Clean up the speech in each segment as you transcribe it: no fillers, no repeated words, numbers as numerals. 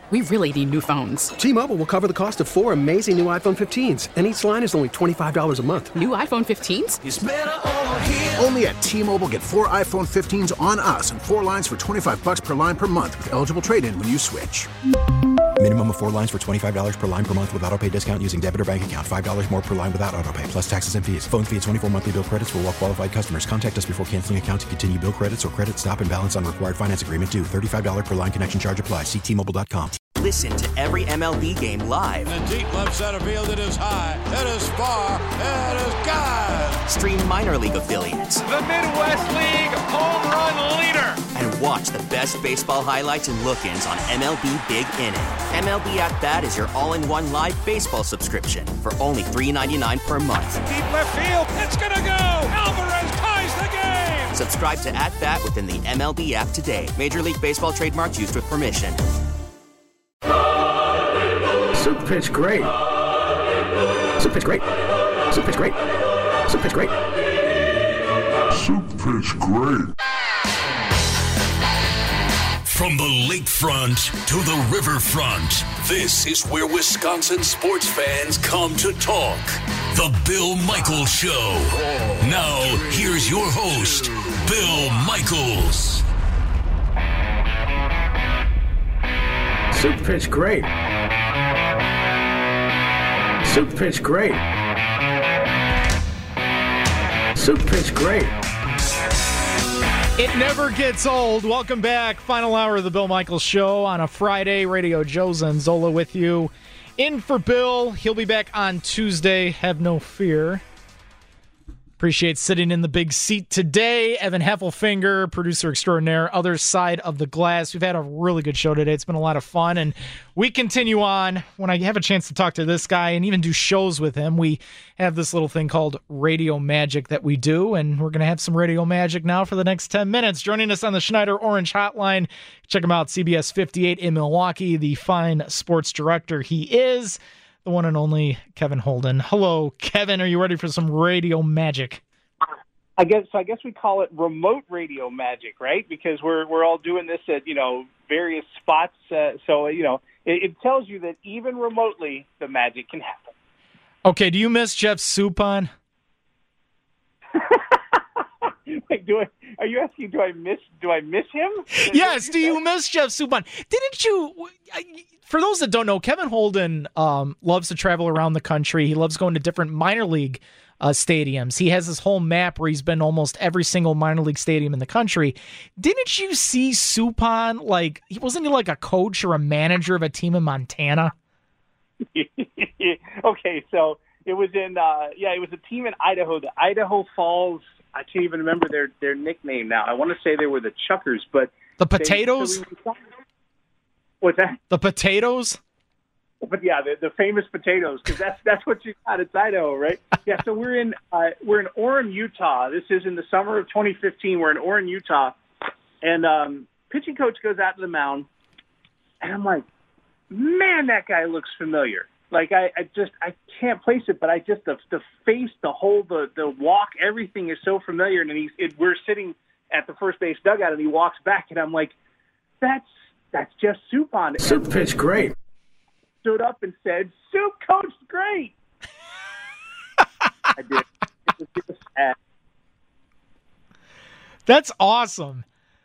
We really need new phones. T-Mobile will cover the cost of 4 amazing new iPhone 15s, and each line is only $25 a month. New iPhone 15s? It's better over here. Only at T-Mobile, get 4 iPhone 15s on us and 4 lines for $25 per line per month with eligible trade-in when you switch. Minimum of 4 lines for $25 per line per month with autopay discount using debit or bank account. $5 more per line without autopay, plus taxes and fees. Phone fee at 24 monthly bill credits for well-qualified customers. Contact us before canceling account to continue bill credits or credit stop and balance on required finance agreement due. $35 per line connection charge applies. See T-Mobile.com. Listen to every MLB game live. In the deep left center field, it is high, it is far, it is gone. Stream minor league affiliates. The Midwest League home run leader. And watch the best baseball highlights and look-ins on MLB Big Inning. MLB At Bat is your all-in-one live baseball subscription for only $3.99 per month. Deep left field, it's gonna go. Alvarez ties the game. Subscribe to At Bat within the MLB app today. Major League Baseball trademarks used with permission. Super pitch great. Super pitch great. Super pitch great. Super pitch great. Super pitch great. From the lakefront to the riverfront, this is where Wisconsin sports fans come to talk. The Bill Michaels Show. Now, here's your host, Bill Michaels. Super pitch great. Super pitch great. Super pitch great. It never gets old. Welcome back. Final hour of the Bill Michaels Show on a Friday. Radio Joe Zanzola with you. In for Bill. He'll be back on Tuesday. Have no fear. Appreciate sitting in the big seat today. Evan Heffelfinger, producer extraordinaire, other side of the glass. We've had a really good show today. It's been a lot of fun, and we continue on. When I have a chance to talk to this guy and even do shows with him, we have this little thing called Radio Magic that we do, and we're going to have some Radio Magic now for the next 10 minutes. Joining us on the Schneider Orange Hotline, check him out, CBS 58 in Milwaukee, the fine sports director he is. The one and only Kevin Holden. Hello, Kevin. Are you ready for some radio magic? I guess we call it remote radio magic, right? Because we're all doing this at various spots. So it tells you that even remotely the magic can happen. Okay. Do you miss Jeff Suppan? Wait, are you asking? Do I miss him? Yes. Do you miss Jeff Suppan? Didn't you? For those that don't know, Kevin Holden loves to travel around the country. He loves going to different minor league stadiums. He has this whole map where he's been almost every single minor league stadium in the country. Didn't you see Suppan? Wasn't he like a coach or a manager of a team in Montana? Okay, so it was it was a team in Idaho, the Idaho Falls. I can't even remember their nickname now. I want to say they were the Chuckers, but the Potatoes. What's that? The Potatoes. But yeah, the famous potatoes, because that's what you got. It's Idaho, right? Yeah. So we're in Orem, Utah. This is in the summer of 2015. We're in Orem, Utah, and pitching coach goes out to the mound, and I'm like, man, that guy looks familiar. Like I can't place it, but the face, the whole, the walk, everything is so familiar. And we're sitting at the first base dugout, and he walks back, and I'm like, that's Jeff Suppan. Super pitch great. Stood up and said, "Soup coach, great." I did. It was sad. That's awesome.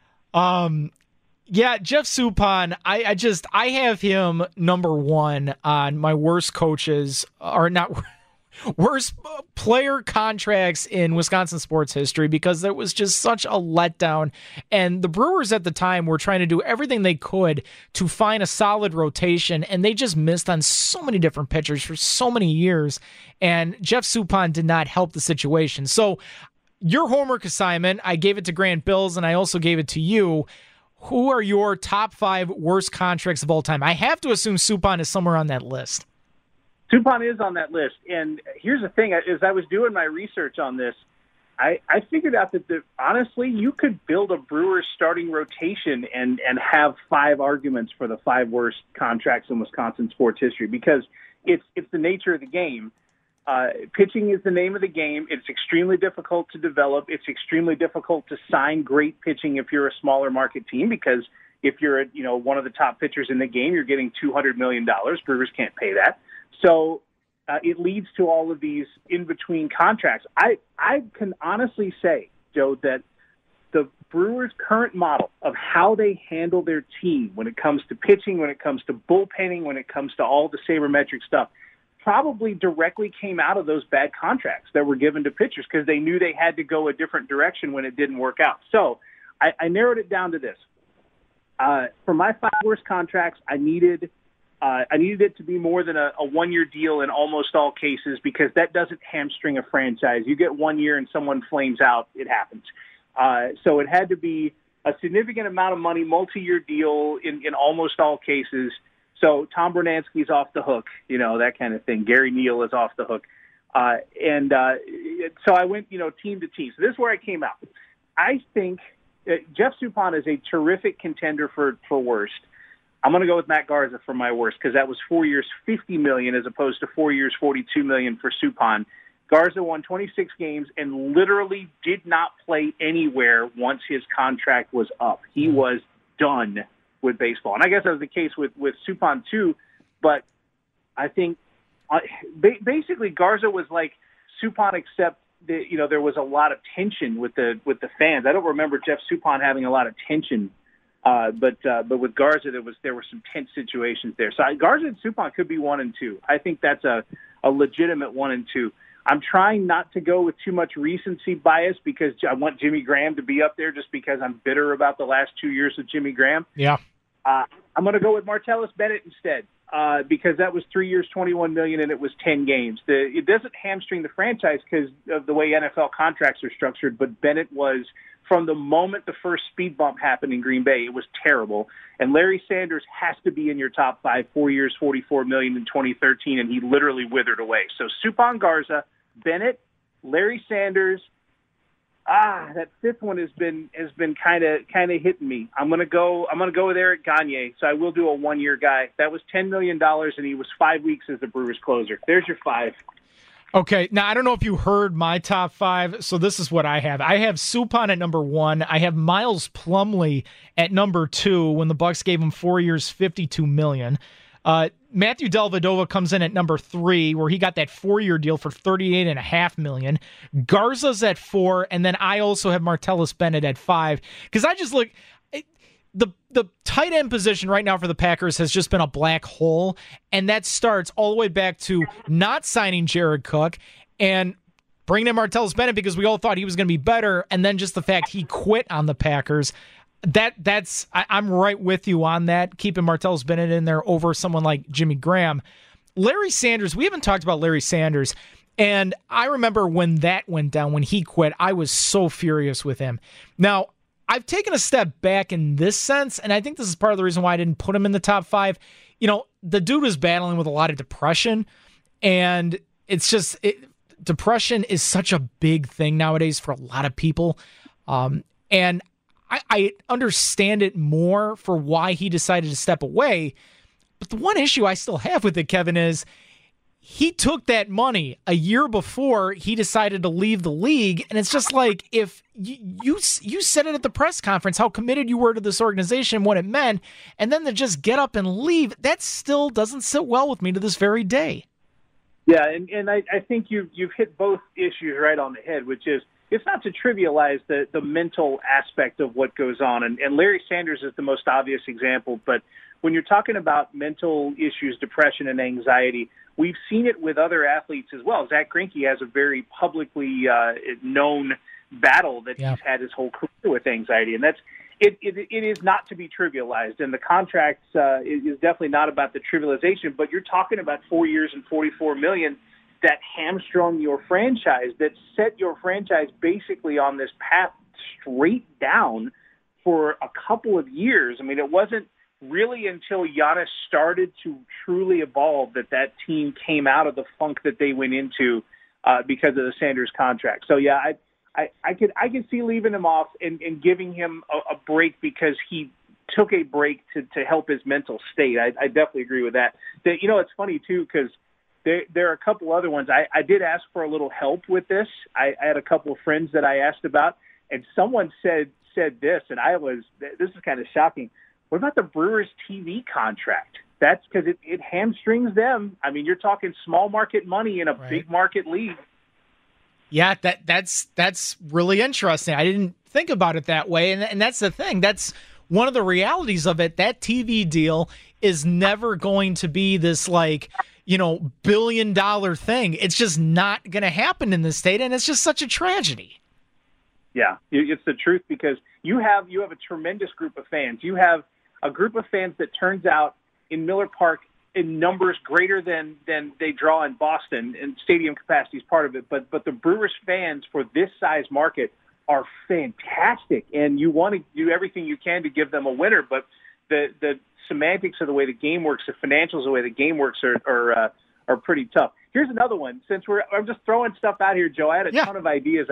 Yeah, Jeff Suppan, I have him number one on my worst coaches, or not worst player contracts in Wisconsin sports history, because there was just such a letdown. And the Brewers at the time were trying to do everything they could to find a solid rotation, and they just missed on so many different pitchers for so many years. And Jeff Suppan did not help the situation. So your homework assignment, I gave it to Grant Bills, and I also gave it to you. Who are your top 5 worst contracts of all time? I have to assume Suppan is somewhere on that list. Suppan is on that list. And here's the thing. As I was doing my research on this, I figured out that, honestly, you could build a Brewers starting rotation and have 5 arguments for the 5 worst contracts in Wisconsin sports history, because it's the nature of the game. Pitching is the name of the game. It's extremely difficult to develop. It's extremely difficult to sign great pitching if you're a smaller market team, because If you're one of the top pitchers in the game, you're getting $200 million. Brewers can't pay that. So it leads to all of these in-between contracts. I can honestly say, Joe, that the Brewers' current model of how they handle their team when it comes to pitching, when it comes to bullpenning, when it comes to all the sabermetric stuff, probably directly came out of those bad contracts that were given to pitchers because they knew they had to go a different direction when it didn't work out. So I narrowed it down to this. For my 5 worst contracts, I needed it to be more than a 1-year deal in almost all cases because that doesn't hamstring a franchise. You get 1 year and someone flames out, it happens. So it had to be a significant amount of money, multi-year deal in almost all cases. So Tom Bernansky's off the hook, that kind of thing. Gary Neal is off the hook. So I went, team to team. So this is where I came out. I think Jeff Suppan is a terrific contender for worst. I'm going to go with Matt Garza for my worst because that was 4 years, $50 million as opposed to 4 years, $42 million for Suppan. Garza won 26 games and literally did not play anywhere once his contract was up. He was done with baseball. And I guess that was the case with Suppan too, but I think basically Garza was like Suppan except that, there was a lot of tension with the fans. I don't remember Jeff Suppan having a lot of tension, but with Garza there were some tense situations there. So Garza and Suppan could be 1 and 2. I think that's a legitimate 1 and 2. I'm trying not to go with too much recency bias because I want Jimmy Graham to be up there just because I'm bitter about the last 2 years of Jimmy Graham. Yeah. I'm going to go with Martellus Bennett instead because that was 3 years, $21 million, and it was 10 games. It doesn't hamstring the franchise because of the way NFL contracts are structured, but Bennett was, from the moment the first speed bump happened in Green Bay, it was terrible. And Larry Sanders has to be in your top 5, 4 years, $44 million in 2013, and he literally withered away. So Suppan, Garza, Bennett, Larry Sanders. That fifth one has been kind of hitting me. I'm gonna go with Eric Gagne. So I will do a 1-year guy. That was $10 million, and he was 5 weeks as the Brewers closer. There's your 5. Okay, now I don't know if you heard my top 5, so this is what I have. I have Suppan at number 1. I have Miles Plumlee at number 2 when the Bucks gave him 4 years, $52 million. Matthew Dellavedova comes in at number 3, where he got that 4-year deal for $38.5 million. Garza's at 4, and then I also have Martellus Bennett at 5. Because I just look, the tight end position right now for the Packers has just been a black hole, and that starts all the way back to not signing Jared Cook and bringing in Martellus Bennett because we all thought he was going to be better, and then just the fact he quit on the Packers. I'm right with you on that, keeping Martellus Bennett in there over someone like Jimmy Graham. Larry Sanders, we haven't talked about Larry Sanders, and I remember when that went down, when he quit, I was so furious with him. Now, I've taken a step back in this sense, and I think this is part of the reason why I didn't put him in the top 5. The dude was battling with a lot of depression, and it's just depression is such a big thing nowadays for a lot of people, and I understand it more for why he decided to step away. But the one issue I still have with it, Kevin, is he took that money a year before he decided to leave the league. And it's just like, if you said it at the press conference, how committed you were to this organization, what it meant, and then to just get up and leave, that still doesn't sit well with me to this very day. Yeah, and I think you've hit both issues right on the head, which is, it's not to trivialize the mental aspect of what goes on. And Larry Sanders is the most obvious example. But when you're talking about mental issues, depression and anxiety, we've seen it with other athletes as well. Zach Greinke has a very publicly known battle that he's had his whole career with anxiety. And it is not to be trivialized. And the contract is definitely not about the trivialization. But you're talking about 4 years and $44 million that hamstrung your franchise, that set your franchise basically on this path straight down for a couple of years. I mean, it wasn't really until Giannis started to truly evolve that team came out of the funk that they went into because of the Sanders contract. So, yeah, I could see leaving him off and giving him a break because he took a break to help his mental state. I definitely agree with that. It's funny, too, because there are a couple other ones. I did ask for a little help with this. I had a couple of friends that I asked about, and someone said this, and this is kind of shocking. what about the Brewers TV contract? That's because it hamstrings them. I mean, you're talking small market money in a big market league. Yeah, that's really interesting. I didn't think about it that way, and that's the thing. That's one of the realities of it. That TV deal is never going to be this $1 billion thing. It's just not going to happen in this state, and it's just such a tragedy. Yeah, it's the truth, because you have a tremendous group of fans. You have a group of fans that turns out in Miller Park in numbers greater than they draw in Boston, and stadium capacity is part of it. But the Brewers fans for this size market are fantastic, and you want to do everything you can to give them a winner. But the semantics of the way the game works, the financials of the way the game works are pretty tough. Here's another one. Since I'm just throwing stuff out here, Joe, I had a ton of ideas.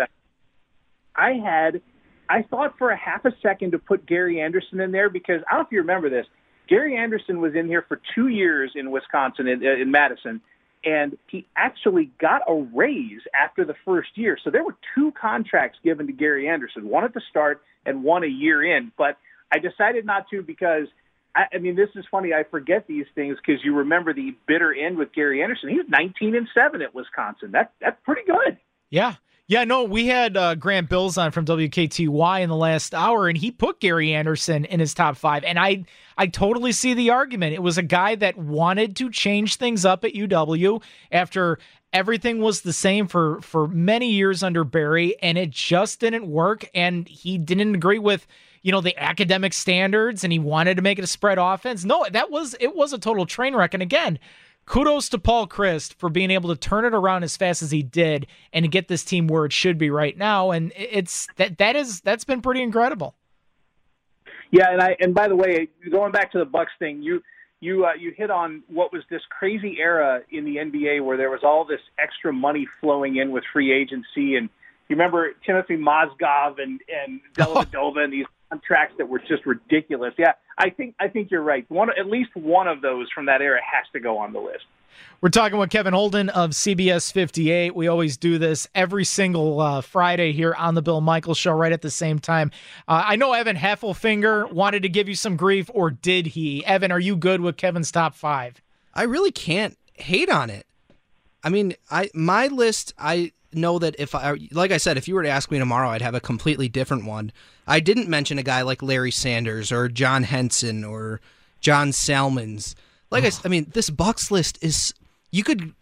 I thought for a half a second to put Gary Anderson in there, because I don't know if you remember this. Gary Anderson was in here for 2 years in Wisconsin, in Madison, and he actually got a raise after the first year. So there were 2 contracts given to Gary Anderson, one at the start and one a year in. But I decided not to, because, I mean, this is funny. I forget these things because you remember the bitter end with Gary Anderson. He was 19-7 at Wisconsin. That's pretty good. Yeah. Yeah, no, we had Grant Bills on from WKTY in the last hour, and he put Gary Anderson in his top 5. And I totally see the argument. It was a guy that wanted to change things up at UW after everything was the same for many years under Barry, and it just didn't work. And he didn't agree with, the academic standards, and he wanted to make it a spread offense. No, it was a total train wreck. And again, kudos to Paul Chryst for being able to turn it around as fast as he did and to get this team where it should be right now. And that's been pretty incredible. Yeah, and by the way, going back to the Bucks thing, you hit on what was this crazy era in the NBA where there was all this extra money flowing in with free agency, and you remember Timothy Mozgov and Dellavedova and these contracts that were just ridiculous. Yeah, I think you're right. At least one of those from that era has to go on the list. We're talking with Kevin Holden of CBS 58. We always do this every single Friday here on the Bill Michaels Show right at the same time. I know Evan Heffelfinger wanted to give you some grief, or did he? Evan, are you good with Kevin's top 5? I really can't hate on it. I mean, my list, I know that like I said, if you were to ask me tomorrow, I'd have a completely different one. I didn't mention a guy like Larry Sanders or John Henson or John Salmons. I mean, this Bucks list is, you could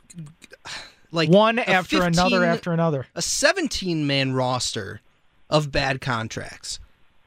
one after another after another. A 17-man roster of bad contracts.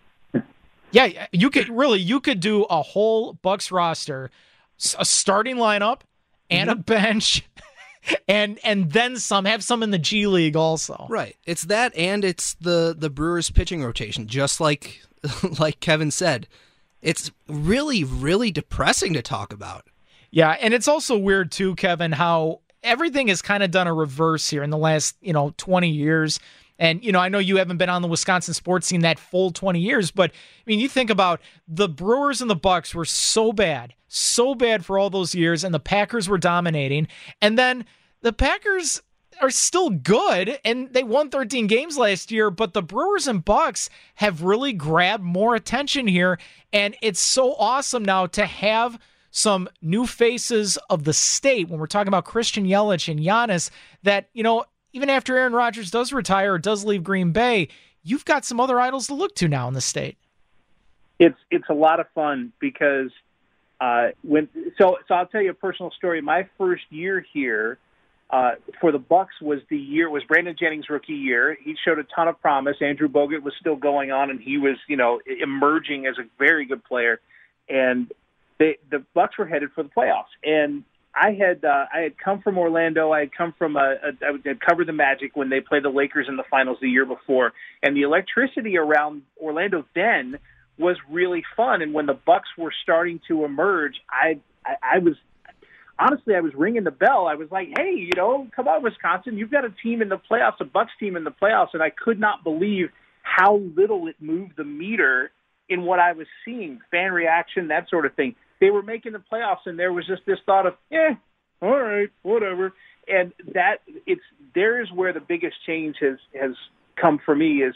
Yeah, you could do a whole Bucks roster, a starting lineup and a bench. And then some, have some in the G League also. Right. It's that, and it's the Brewers pitching rotation, just like Kevin said. It's really, really depressing to talk about. Yeah, and it's also weird too, Kevin, how everything has kind of done a reverse here in the last, 20 years. And, I know you haven't been on the Wisconsin sports scene that full 20 years, but I mean, you think about the Brewers and the Bucks were so bad for all those years, and the Packers were dominating. And then the Packers are still good, and they won 13 games last year, but the Brewers and Bucks have really grabbed more attention here. And it's so awesome now to have some new faces of the state when we're talking about Christian Yelich and Giannis that, even after Aaron Rodgers does retire or does leave Green Bay, you've got some other idols to look to now in the state. It's a lot of fun because so I'll tell you a personal story. My first year here for the Bucks was Brandon Jennings' rookie year. He showed a ton of promise. Andrew Bogut was still going on, and he was emerging as a very good player. And the Bucks were headed for the playoffs, and I had come from Orlando. I had come from I had covered the Magic when they played the Lakers in the finals the year before, and the electricity around Orlando then was really fun. And when the Bucks were starting to emerge, I was honestly, I was ringing the bell. I was like, hey, come on, Wisconsin, you've got a team in the playoffs, a Bucks team in the playoffs, and I could not believe how little it moved the meter in what I was seeing, fan reaction, that sort of thing. They were making the playoffs, and there was just this thought of, all right, whatever. And there's where the biggest change has come for me is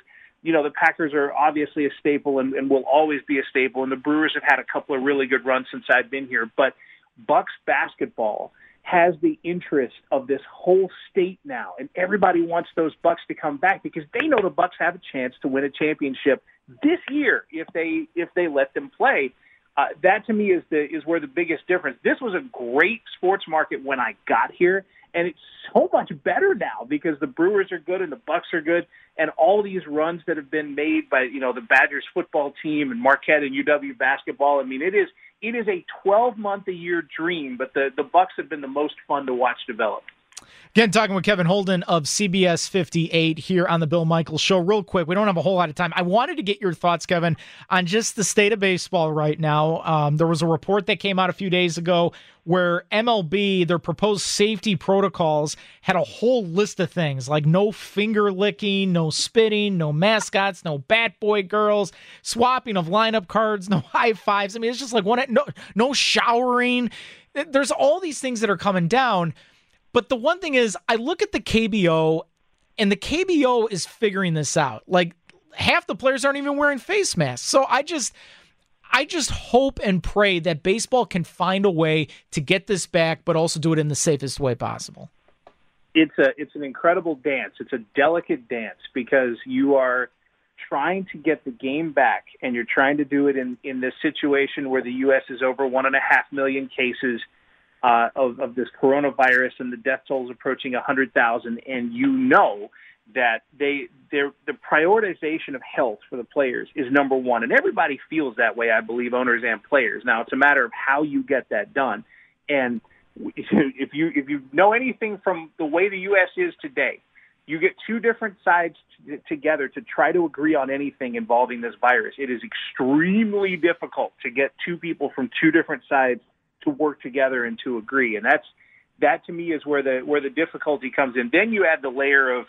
the Packers are obviously a staple and will always be a staple, and the Brewers have had a couple of really good runs since I've been here. But Bucks basketball has the interest of this whole state now, and everybody wants those Bucks to come back because they know the Bucks have a chance to win a championship this year if they let them play. That to me is where the biggest difference. This was a great sports market when I got here, and it's so much better now because the Brewers are good and the Bucks are good, and all these runs that have been made by the Badgers football team and Marquette and UW basketball. I mean, it is a 12-month-a-year dream, but the Bucks have been the most fun to watch develop. Again, talking with Kevin Holden of CBS 58 here on the Bill Michaels Show. Real quick, we don't have a whole lot of time. I wanted to get your thoughts, Kevin, on just the state of baseball right now. There was a report that came out a few days ago where MLB, their proposed safety protocols, had a whole list of things like no finger licking, no spitting, no mascots, no bat boy girls, swapping of lineup cards, no high fives. I mean, it's just like no showering. There's all these things that are coming down. But the one thing is, I look at the KBO, and the KBO is figuring this out. Like, half the players aren't even wearing face masks. So I just hope and pray that baseball can find a way to get this back, but also do it in the safest way possible. It's an incredible dance. It's a delicate dance because you are trying to get the game back, and you're trying to do it in this situation where the U.S. is over 1.5 million cases of this coronavirus, and the death toll is approaching 100,000, and that the prioritization of health for the players is number one, and everybody feels that way, I believe, owners and players. Now, it's a matter of how you get that done, and if you know anything from the way the U.S. is today, you get two different sides together to try to agree on anything involving this virus. It is extremely difficult to get two people from two different sides to work together and to agree, and that to me is where the difficulty comes in. Then you add the layer of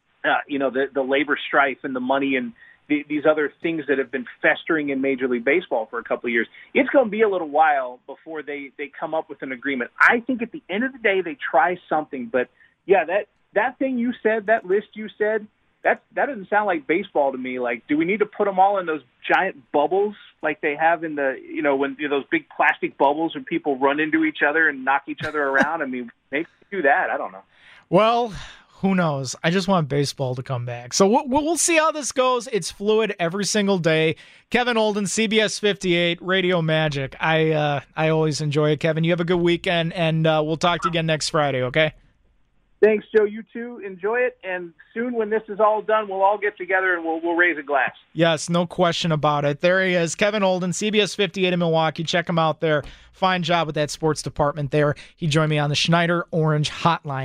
the labor strife and the money and these other things that have been festering in Major League Baseball for a couple of years. It's going to be a little while before they come up with an agreement. I think at the end of the day they try something, but yeah, that thing you said, that list you said, that doesn't sound like baseball to me. Like, do we need to put them all in those giant bubbles like they have in those big plastic bubbles when people run into each other and knock each other around? I mean, maybe do that. I don't know. Well, who knows? I just want baseball to come back. So we'll see how this goes. It's fluid every single day. Kevin Holden, CBS 58, Radio Magic. I always enjoy it, Kevin. You have a good weekend, and we'll talk to you again next Friday, okay? Thanks, Joe. You too. Enjoy it. And soon when this is all done, we'll all get together and we'll raise a glass. Yes, no question about it. There he is, Kevin Holden, CBS 58 in Milwaukee. Check him out there. Fine job with that sports department there. He joined me on the Schneider Orange Hotline.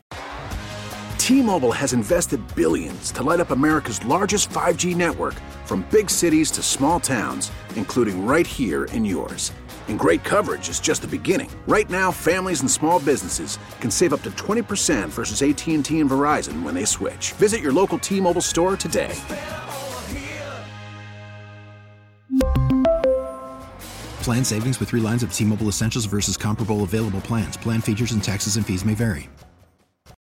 T-Mobile has invested billions to light up America's largest 5G network, from big cities to small towns, including right here in yours. And great coverage is just the beginning. Right now, families and small businesses can save up to 20% versus AT&T and Verizon when they switch. Visit your local T-Mobile store today. Plan savings with 3 lines of T-Mobile Essentials versus comparable available plans. Plan features and taxes and fees may vary.